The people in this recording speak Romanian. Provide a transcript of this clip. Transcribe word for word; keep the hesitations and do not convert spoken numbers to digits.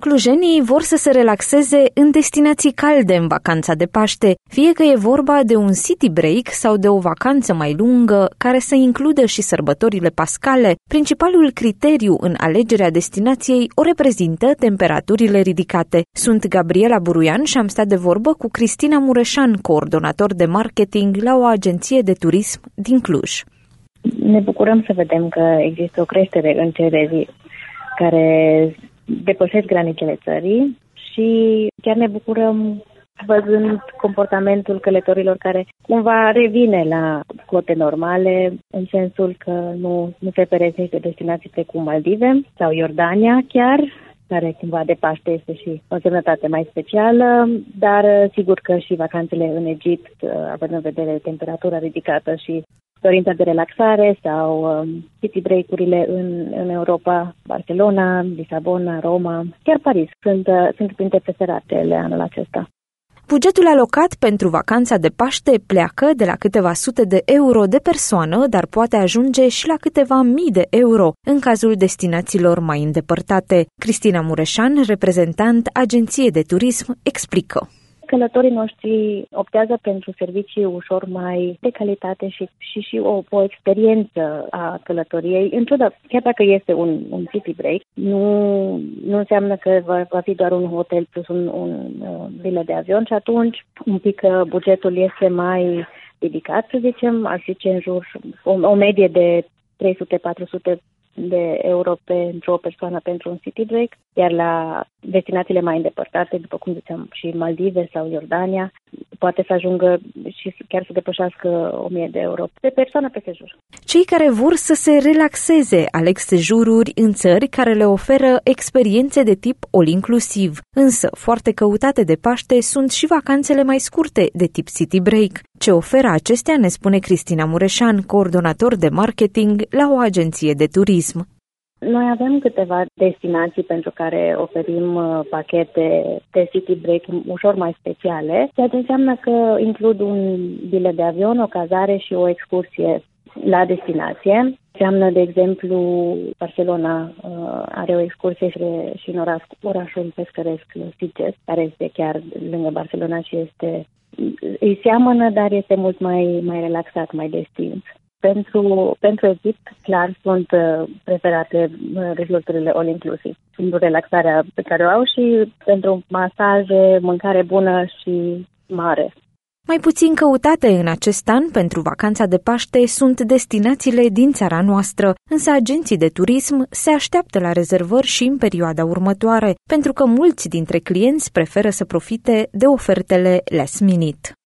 Clujenii vor să se relaxeze în destinații calde în vacanța de Paște, fie că e vorba de un city break sau de o vacanță mai lungă care să includă și sărbătorile pascale. Principalul criteriu în alegerea destinației o reprezintă temperaturile ridicate. Sunt Gabriela Buruian și am stat de vorbă cu Cristina Mureșan, coordonator de marketing la o agenție de turism din Cluj. Ne bucurăm să vedem că există o creștere în cererii care depășesc granițele țării și chiar ne bucurăm văzând comportamentul călătorilor care cumva revine la cote normale, în sensul că nu, nu se peresc niște destinații precum Maldive sau Iordania chiar, care cumva de Paște este și o semnătate mai specială, dar sigur că și vacanțele în Egipt, având în vedere temperatura ridicată și dorința de relaxare sau um, city break-urile în, în Europa, Barcelona, Lisabona, Roma, chiar Paris, sunt, uh, sunt printre preferatele anul acesta. Bugetul alocat pentru vacanța de Paște pleacă de la câteva sute de euro de persoană, dar poate ajunge și la câteva mii de euro în cazul destinațiilor mai îndepărtate. Cristina Mureșan, reprezentant agenție de turism, explică. Călătorii noștri optează pentru servicii ușor mai de calitate și și, și o, o experiență a călătoriei. În ciuda, chiar dacă este un, un city break, nu, nu înseamnă că va, va fi doar un hotel plus un, un uh, bilet de avion și atunci un pic uh, bugetul este mai ridicat, să zicem, ar zice în jur o, o medie de trei sute patru sute de euro pentru o persoană pentru un city break, iar la destinațiile mai îndepărtate, după cum ziceam, și Maldive sau Iordania, poate să ajungă și chiar să depășească o mie de euro pe persoană pe sejur. Cei care vor să se relaxeze aleg sejururi în țări care le oferă experiențe de tip all-inclusiv, însă foarte căutate de Paște sunt și vacanțele mai scurte de tip city break. Ce oferă acestea ne spune Cristina Mureșan, coordonator de marketing la o agenție de turism. Noi avem câteva destinații pentru care oferim pachete de city break ușor mai speciale, ceea ce înseamnă că includ un bilet de avion, o cazare și o excursie la destinație. Înseamnă, de exemplu, Barcelona uh, are o excursie și în oraș, orașul pescăresc Sitges, care este chiar lângă Barcelona și este îi seamănă, dar este mult mai, mai relaxat, mai destins. Pentru, pentru Egipt, clar, sunt uh, preferate uh, resorturile all-inclusive. Pentru relaxarea pe care o au și pentru masaje, mâncare bună și mare. Mai puțin căutate în acest an pentru vacanța de Paște sunt destinațiile din țara noastră, însă agenții de turism se așteaptă la rezervări și în perioada următoare, pentru că mulți dintre clienți preferă să profite de ofertele last minute.